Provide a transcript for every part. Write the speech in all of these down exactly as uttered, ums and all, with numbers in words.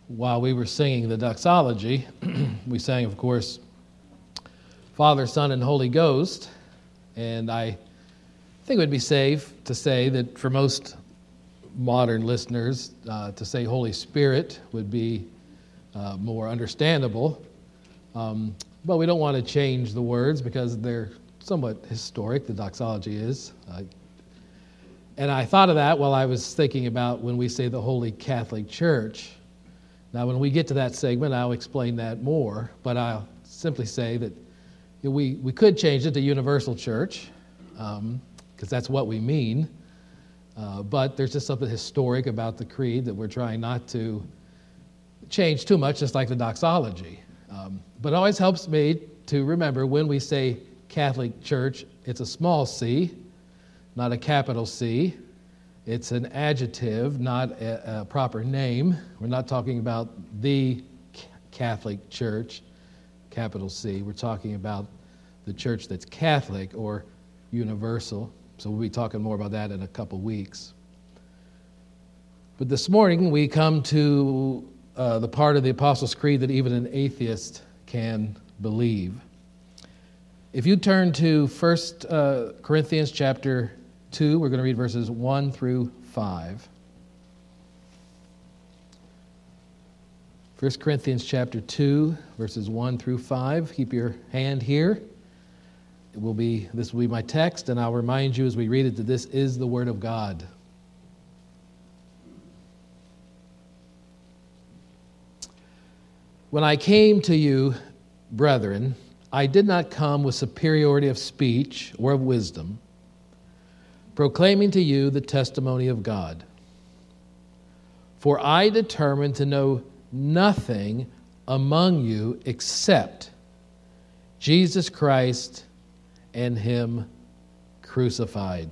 while we were singing the doxology, we sang, of course, Father, Son, and Holy Ghost. And I think it would be safe to say that for most modern listeners, uh, to say Holy Spirit would be uh, more understandable. Um, but we don't want to change the words because they're somewhat historic, the doxology is. Uh, and I thought of that while I was thinking about when we say the Holy Catholic Church. Now, when we get to that segment, I'll explain that more, but I'll simply say that you know, we, we could change it to Universal Church, because um, that's what we mean, uh, but there's just something historic about the creed that we're trying not to change too much, just like the doxology. Um, but it always helps me to remember when we say Catholic Church, it's a small c, not a capital C. It's an adjective, not a, a proper name. We're not talking about the Catholic Church, capital C. We're talking about the church that's Catholic or universal. So we'll be talking more about that in a couple weeks. But this morning we come to uh, the part of the Apostles' Creed that even an atheist can believe. If you turn to First uh, Corinthians chapter two, we're going to read verses one through five. First Corinthians chapter two, verses one through five. Keep your hand here. It will be, this will be my text, and I'll remind you as we read it that this is the Word of God. When I came to you, brethren, I did not come with superiority of speech or of wisdom, proclaiming to you the testimony of God. For I determined to know nothing among you except Jesus Christ and Him crucified.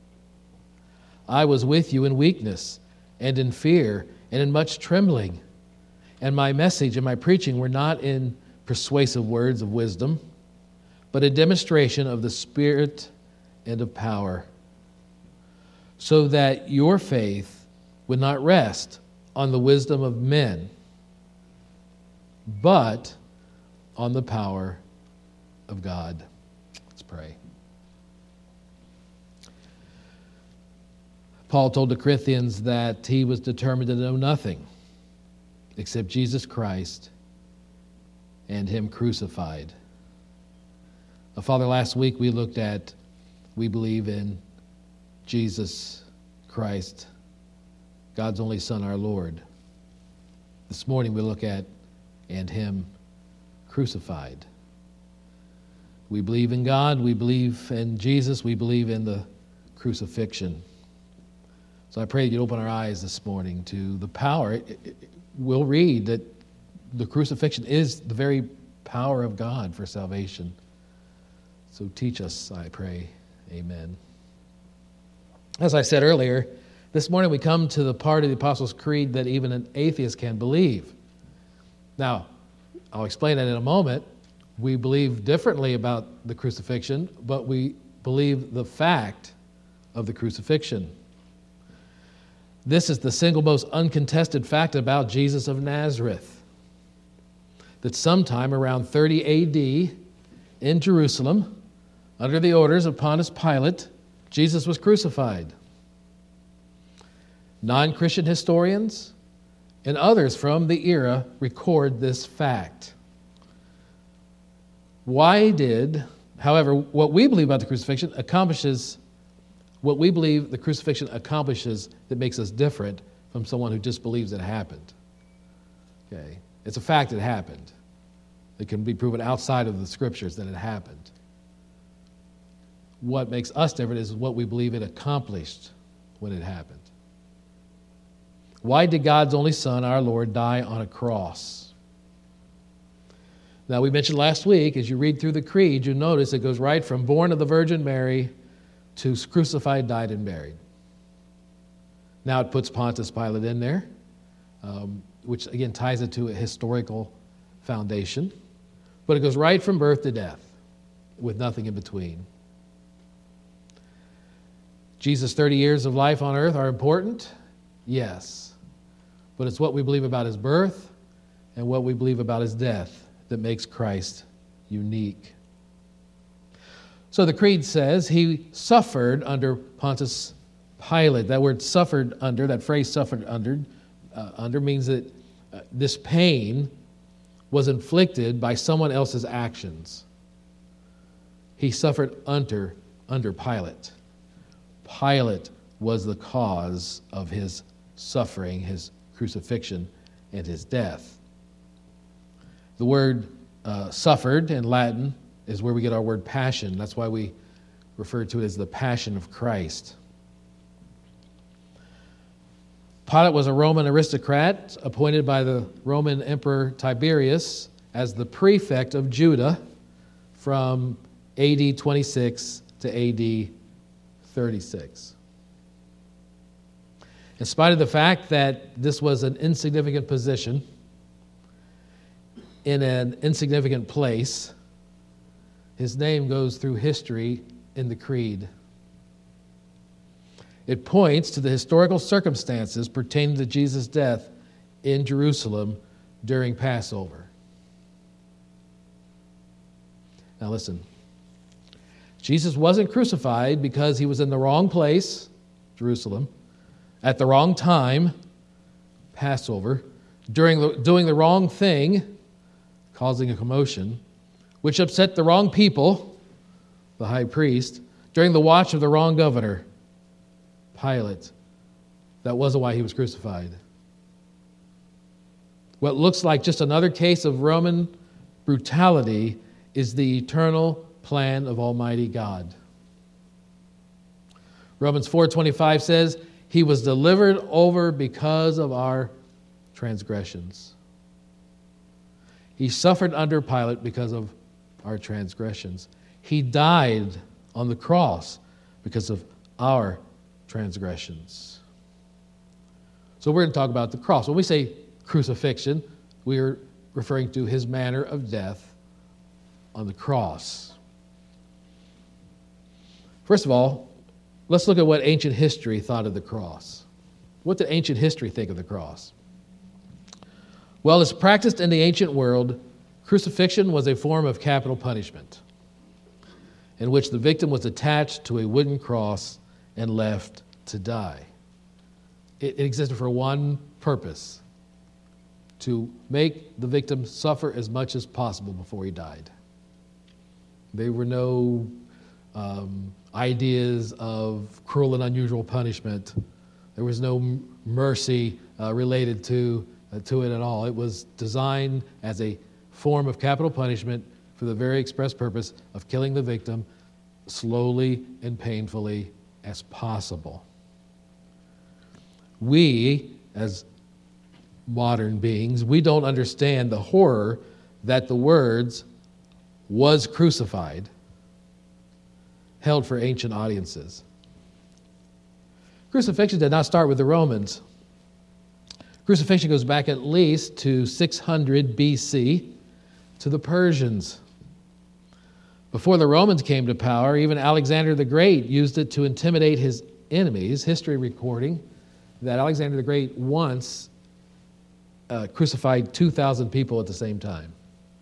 I was with you in weakness and in fear and in much trembling. And my message and my preaching were not in persuasive words of wisdom, but a demonstration of the Spirit and of power, so that your faith would not rest on the wisdom of men, but on the power of God. Let's pray. Paul told the Corinthians that he was determined to know nothing except Jesus Christ and Him crucified. Now, Father, last week we looked at, we believe in Jesus Christ, God's only Son, our Lord. This morning we look at, and Him crucified. We believe in God, we believe in Jesus, we believe in the crucifixion. So I pray that you'd open our eyes this morning to the power. We'll read that the crucifixion is the very power of God for salvation. So teach us, I pray. Amen. As I said earlier, this morning we come to the part of the Apostles' Creed that even an atheist can believe. Now, I'll explain that in a moment. We believe differently about the crucifixion, but we believe the fact of the crucifixion. This is the single most uncontested fact about Jesus of Nazareth, that sometime around thirty A D in Jerusalem, under the orders of Pontius Pilate, Jesus was crucified. Non-Christian historians and others from the era record this fact. Why did, however, what we believe about the crucifixion accomplishes, what we believe the crucifixion accomplishes that makes us different from someone who just believes it happened. Okay, it's a fact it happened. It can be proven outside of the Scriptures that it happened. What makes us different is what we believe it accomplished when it happened. Why did God's only Son, our Lord, die on a cross? Now, we mentioned last week, as you read through the creed, you notice it goes right from born of the Virgin Mary to crucified, died, and buried. Now it puts Pontius Pilate in there, um, which again ties it to a historical foundation. But it goes right from birth to death, with nothing in between. Jesus' thirty years of life on earth are important? Yes. but it's what we believe about his birth and what we believe about his death that makes Christ unique. So the creed says he suffered under Pontius Pilate. That word suffered under, that phrase suffered under, uh, under means that uh, this pain was inflicted by someone else's actions. He suffered under, under Pilate. Pilate was the cause of his suffering, his crucifixion, and his death. The word uh, suffered in Latin is where we get our word passion. That's why we refer to it as the Passion of Christ. Pilate was a Roman aristocrat appointed by the Roman Emperor Tiberius as the prefect of Judah from A D twenty-six to A D thirty-six. In spite of the fact that this was an insignificant position in an insignificant place, his name goes through history in the creed. It points to the historical circumstances pertaining to Jesus' death in Jerusalem during Passover. Now listen, Jesus wasn't crucified because he was in the wrong place, Jerusalem, at the wrong time, Passover, during the, doing the wrong thing, causing a commotion, which upset the wrong people, the high priest, during the watch of the wrong governor, Pilate. That wasn't why he was crucified. What looks like just another case of Roman brutality is the eternal plan of Almighty God. Romans four twenty-five says, he was delivered over because of our transgressions. He suffered under Pilate because of our transgressions. He died on the cross because of our transgressions. So we're going to talk about the cross. When we say crucifixion, we are referring to his manner of death on the cross. First of all, let's look at what ancient history thought of the cross. What did ancient history think of the cross? Well, as practiced in the ancient world, crucifixion was a form of capital punishment in which the victim was attached to a wooden cross and left to die. It, it existed for one purpose: to make the victim suffer as much as possible before he died. There were no um, ideas of cruel and unusual punishment. There was no m- mercy uh, related to, uh, to it at all. It was designed as a form of capital punishment for the very express purpose of killing the victim slowly and painfully as possible. We, as modern beings, we don't understand the horror that the words "was crucified" held for ancient audiences. Crucifixion did not start with the Romans. Crucifixion goes back at least to six hundred B C to the Persians. Before the Romans came to power, even Alexander the Great used it to intimidate his enemies. History recording that Alexander the Great once uh, crucified two thousand people at the same time.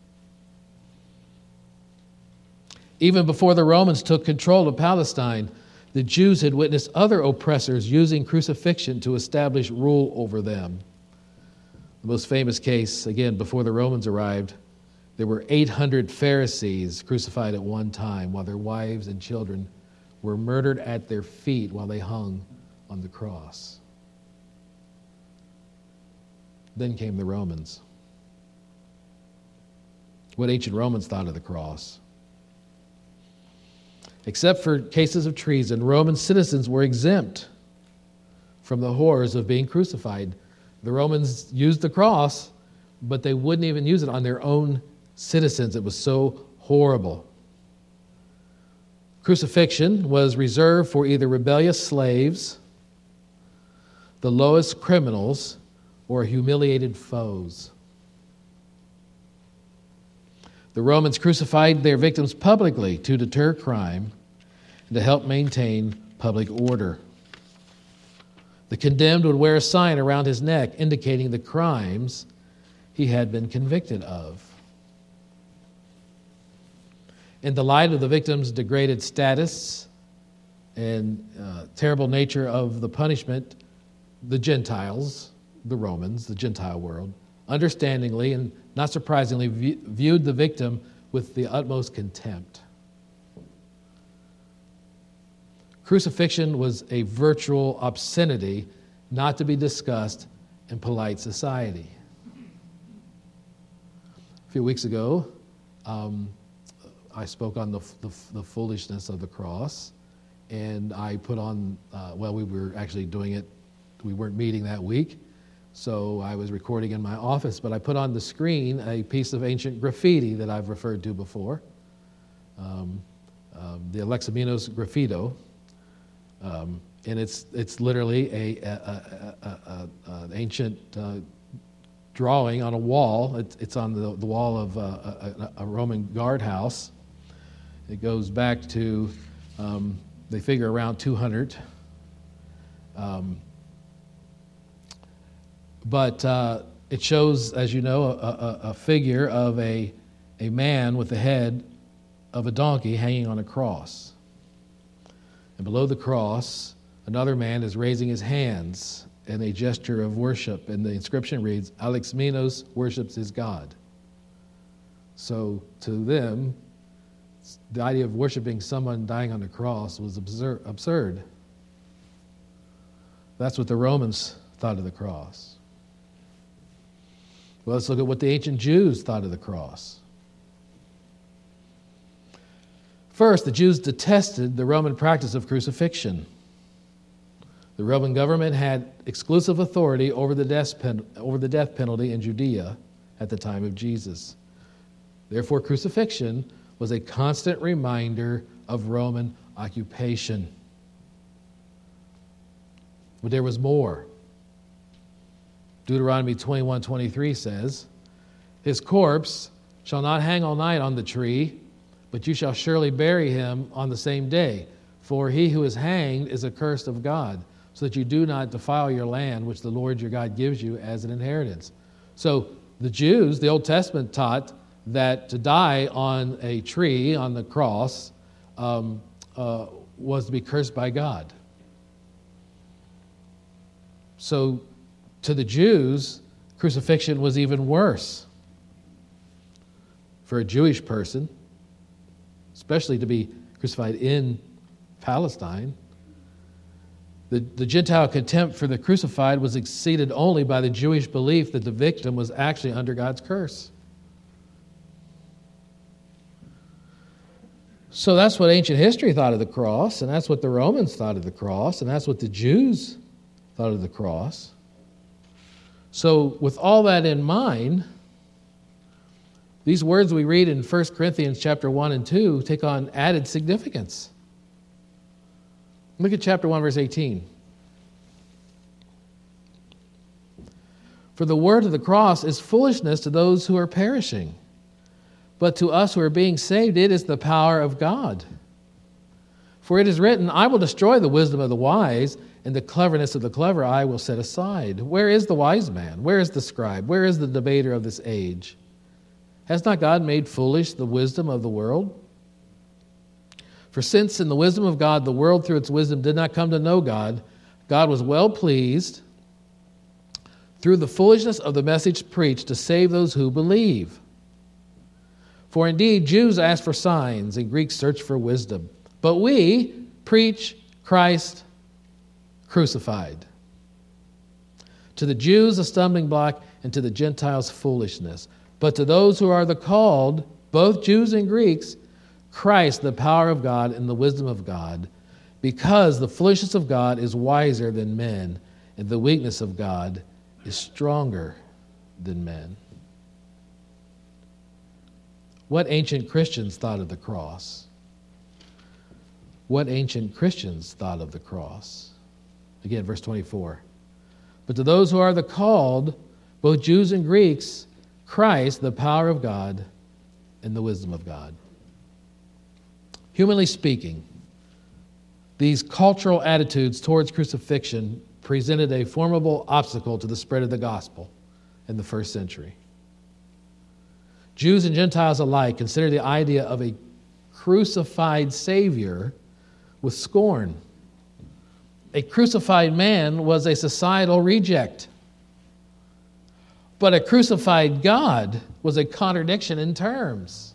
Even before the Romans took control of Palestine, the Jews had witnessed other oppressors using crucifixion to establish rule over them. The most famous case, again, before the Romans arrived, there were eight hundred Pharisees crucified at one time while their wives and children were murdered at their feet while they hung on the cross. Then came the Romans. What ancient Romans thought of the cross. Except for cases of treason, Roman citizens were exempt from the horrors of being crucified. The Romans used the cross, but they wouldn't even use it on their own citizens. It was so horrible. Crucifixion was reserved for either rebellious slaves, the lowest criminals, or humiliated foes. The Romans crucified their victims publicly to deter crime and to help maintain public order. The condemned would wear a sign around his neck indicating the crimes he had been convicted of. In the light of the victim's degraded status and uh, terrible nature of the punishment, the Gentiles, the Romans, the Gentile world, understandingly and not surprisingly view, viewed the victim with the utmost contempt. Crucifixion was a virtual obscenity not to be discussed in polite society. A few weeks ago, um, I spoke on the, the, the foolishness of the cross, and I put on, uh, well, we were actually doing it, we weren't meeting that week, so I was recording in my office, but I put on the screen a piece of ancient graffiti that I've referred to before, um, um, the Alexamenos Graffito. Um, and it's it's literally a, a, a, a, a an ancient uh, drawing on a wall. It's, it's on the, the wall of uh, a, a Roman guardhouse. It goes back to, um, they figure around two hundred. Um, but uh, it shows, as you know, a, a, a figure of a, a man with the head of a donkey hanging on a cross. And below the cross, another man is raising his hands in a gesture of worship. And the inscription reads, Alexamenos worships his God. So to them, the idea of worshiping someone dying on the cross was absurd. absurd. That's what the Romans thought of the cross. Well, let's look at what the ancient Jews thought of the cross. First, the Jews detested the Roman practice of crucifixion. The Roman government had exclusive authority over the death pen- over the death penalty in Judea at the time of Jesus. Therefore, crucifixion was a constant reminder of Roman occupation. But there was more. Deuteronomy twenty-one twenty-three says, his corpse shall not hang all night on the tree, but you shall surely bury him on the same day. For he who is hanged is accursed of God, so that you do not defile your land, which the Lord your God gives you as an inheritance. So the Jews, the Old Testament taught that to die on a tree, on the cross, um, uh, was to be cursed by God. So to the Jews, crucifixion was even worse. For a Jewish person, especially to be crucified in Palestine, the, the Gentile contempt for the crucified was exceeded only by the Jewish belief that the victim was actually under God's curse. So that's what ancient history thought of the cross, and that's what the Romans thought of the cross, and that's what the Jews thought of the cross. So with all that in mind, these words we read in First Corinthians chapter one and two take on added significance. Look at chapter one, verse eighteen. For the word of the cross is foolishness to those who are perishing, but to us who are being saved, it is the power of God. For it is written, I will destroy the wisdom of the wise, and the cleverness of the clever I will set aside. Where is the wise man? Where is the scribe? Where is the debater of this age? Has not God made foolish the wisdom of the world? For since in the wisdom of God, the world through its wisdom did not come to know God, God was well pleased through the foolishness of the message preached to save those who believe. For indeed, Jews ask for signs and Greeks search for wisdom. But we preach Christ crucified. To the Jews a stumbling block, and to the Gentiles foolishness. But to those who are the called, both Jews and Greeks, Christ, the power of God and the wisdom of God, because the foolishness of God is wiser than men, and the weakness of God is stronger than men. What ancient Christians thought of the cross? What ancient Christians thought of the cross? Again, verse twenty-four. But to those who are the called, both Jews and Greeks, Christ, the power of God and the wisdom of God. Humanly speaking, these cultural attitudes towards crucifixion presented a formidable obstacle to the spread of the gospel in the first century. Jews and Gentiles alike considered the idea of a crucified Savior with scorn. A crucified man was a societal reject. But a crucified God was a contradiction in terms.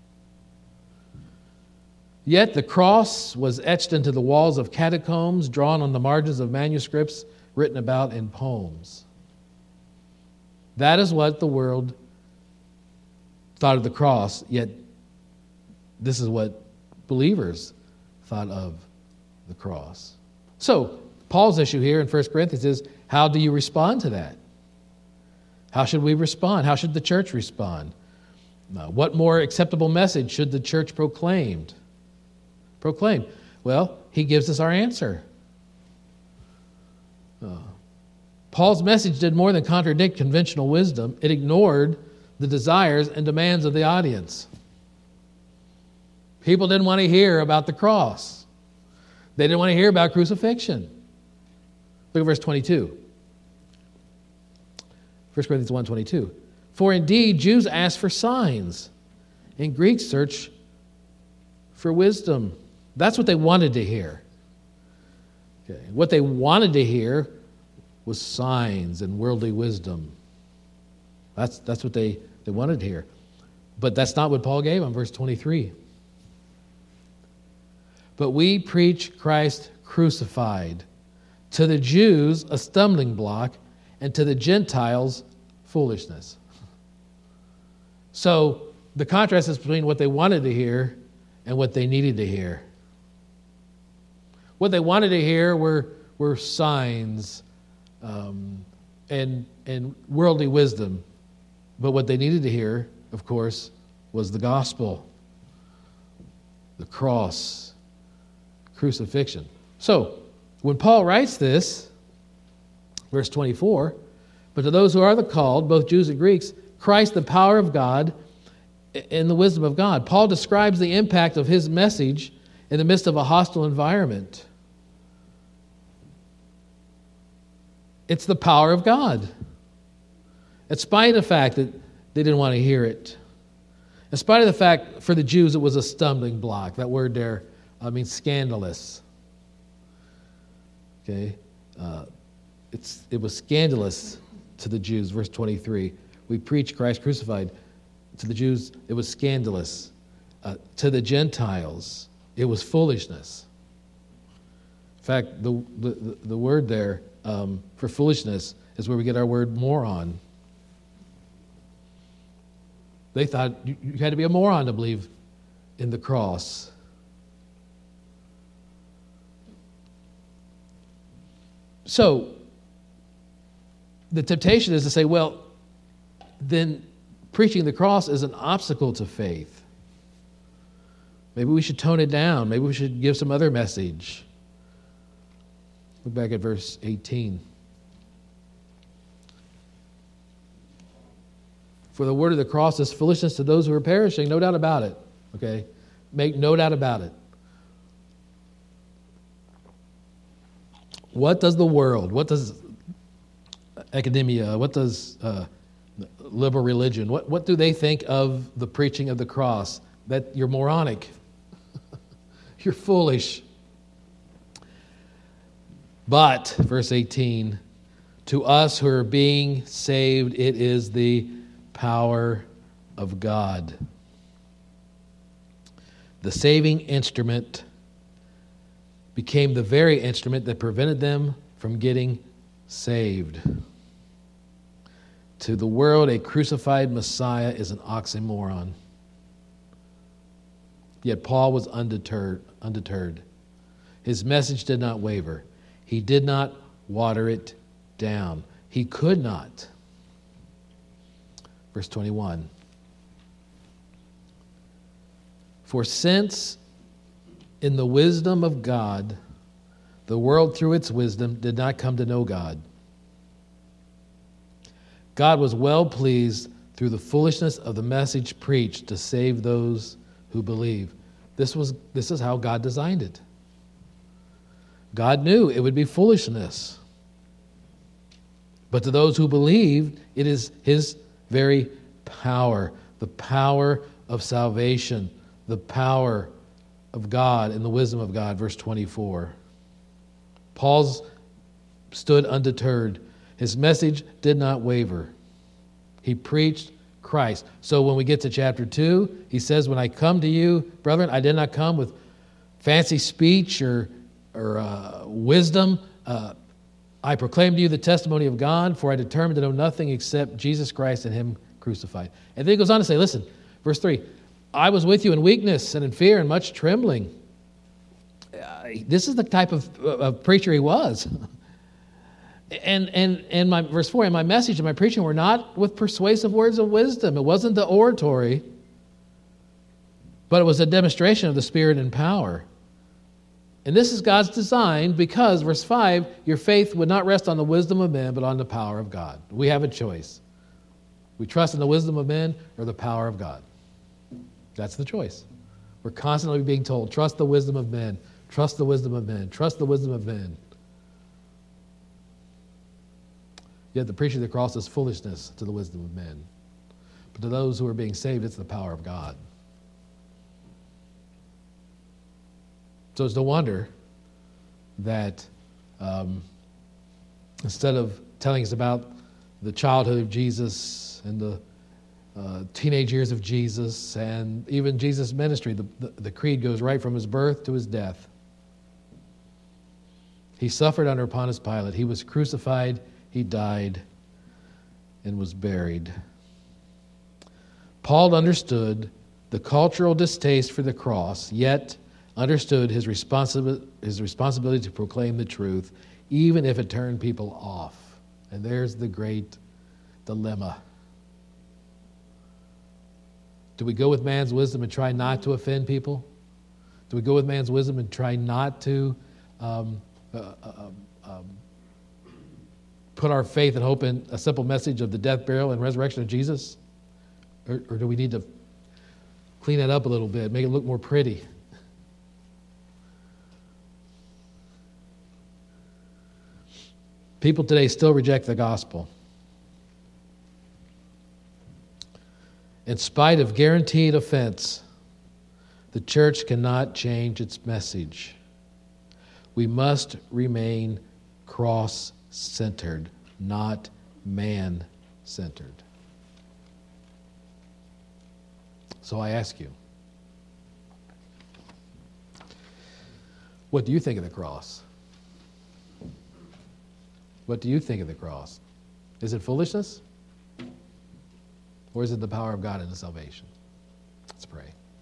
Yet the cross was etched into the walls of catacombs, drawn on the margins of manuscripts, written about in poems. That is what the world thought of the cross, yet this is what believers thought of the cross. So, Paul's issue here in First Corinthians is, how do you respond to that? How should we respond? How should the church respond? Uh, what more acceptable message should the church proclaimed? Proclaim? Well, he gives us our answer. Uh, Paul's message did more than contradict conventional wisdom. It ignored the desires and demands of the audience. People didn't want to hear about the cross. They didn't want to hear about crucifixion. Look at verse twenty-two. First Corinthians one twenty-two. For indeed, Jews ask for signs, and Greeks search for wisdom. That's what they wanted to hear. Okay. What they wanted to hear was signs and worldly wisdom. That's, that's what they, they wanted to hear. But that's not what Paul gave them, verse twenty-three. But we preach Christ crucified, to the Jews a stumbling block, and to the Gentiles foolishness. So the contrast is between what they wanted to hear and what they needed to hear. What they wanted to hear were, were signs um, and, and worldly wisdom. But what they needed to hear, of course, was the gospel, the cross, crucifixion. So when Paul writes this, verse twenty-four, but to those who are the called, both Jews and Greeks, Christ, the power of God and the wisdom of God. Paul describes the impact of his message in the midst of a hostile environment. It's the power of God. In spite of the fact that they didn't want to hear it. In spite of the fact, for the Jews, it was a stumbling block. That word there, I mean, scandalous. Okay? Uh, it's it was scandalous to the Jews, verse twenty-three. We preach Christ crucified. To the Jews, it was scandalous. Uh, to the Gentiles, it was foolishness. In fact, the the, the word there um, for foolishness is where we get our word moron. They thought you, you had to be a moron to believe in the cross. So, the temptation is to say, well, then preaching the cross is an obstacle to faith. Maybe we should tone it down. Maybe we should give some other message. Look back at verse eighteen. For the word of the cross is foolishness to those who are perishing, no doubt about it. Okay? Make no doubt about it. What does the world, what does academia, what does uh, liberal religion, what, what do they think of the preaching of the cross? That you're moronic. You're foolish. But, verse eighteen, to us who are being saved, it is the power of God. The saving instrument became the very instrument that prevented them from getting saved. To the world, a crucified Messiah is an oxymoron. Yet Paul was undeterred. undeterred. His message did not waver. He did not water it down. He could not. Verse twenty-one. For since in the wisdom of God, the world through its wisdom did not come to know God, God was well pleased through the foolishness of the message preached to save those who believe. This was this is how God designed it. God knew it would be foolishness. But to those who believe, it is his very power, the power of salvation, the power of God and the wisdom of God. Verse twenty-four. Paul's stood undeterred. His message did not waver. He preached Christ. So when we get to chapter two, he says, when I come to you, brethren, I did not come with fancy speech or, or uh, wisdom. Uh, I proclaim to you the testimony of God, for I determined to know nothing except Jesus Christ and him crucified. And then he goes on to say, listen, verse three, I was with you in weakness and in fear and much trembling. Uh, this is the type of, of preacher he was. And and and my verse four, and my message and my preaching were not with persuasive words of wisdom. It wasn't the oratory, but it was a demonstration of the Spirit and power. And this is God's design because, verse five, your faith would not rest on the wisdom of men, but on the power of God. We have a choice. We trust in the wisdom of men or the power of God. That's the choice. We're constantly being told, trust the wisdom of men, trust the wisdom of men, trust the wisdom of men. Yet the preaching of the cross is foolishness to the wisdom of men. But to those who are being saved, it's the power of God. So it's no wonder that um, instead of telling us about the childhood of Jesus and the uh, teenage years of Jesus and even Jesus' ministry, the, the, the creed goes right from his birth to his death. He suffered under Pontius Pilate. He was crucified. He died and was buried. Paul understood the cultural distaste for the cross, yet understood his, responsi- his responsibility to proclaim the truth, even if it turned people off. And there's the great dilemma. Do we go with man's wisdom and try not to offend people? Do we go with man's wisdom and try not to um, uh, uh, um, put our faith and hope in a simple message of the death, burial, and resurrection of Jesus? Or, or do we need to clean it up a little bit, make it look more pretty? People today still reject the gospel. In spite of guaranteed offense, the church cannot change its message. We must remain cross-centered, not man-centered. So I ask you, what do you think of the cross? What do you think of the cross? Is it foolishness? Or is it the power of God into salvation? Let's pray.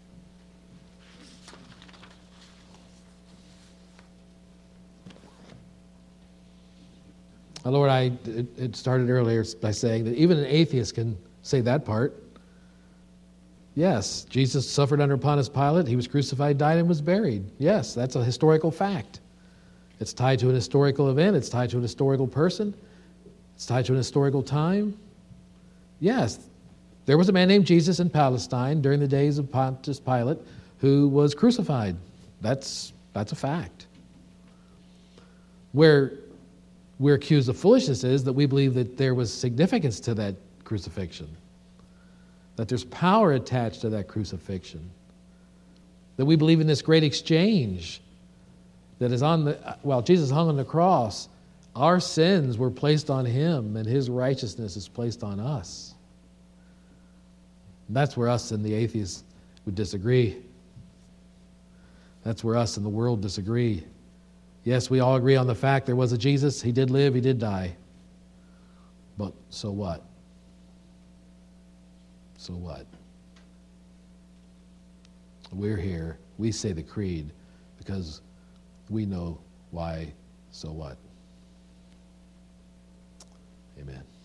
Now, Lord, I, it, it started earlier by saying that even an atheist can say that part. Yes, Jesus suffered under Pontius Pilate. He was crucified, died, and was buried. Yes, that's a historical fact. It's tied to an historical event. It's tied to an historical person. It's tied to an historical time. Yes, there was a man named Jesus in Palestine during the days of Pontius Pilate who was crucified. That's, that's a fact. Where we're accused of foolishness is that we believe that there was significance to that crucifixion, that there's power attached to that crucifixion, that we believe in this great exchange that is on the, well, Jesus hung on the cross. Our sins were placed on him, and his righteousness is placed on us. That's where us and the atheists would disagree. That's where us and the world disagree. Yes, we all agree on the fact there was a Jesus. He did live, he did die. But so what? So what? We're here. We say the creed because we know why, so what. Amen.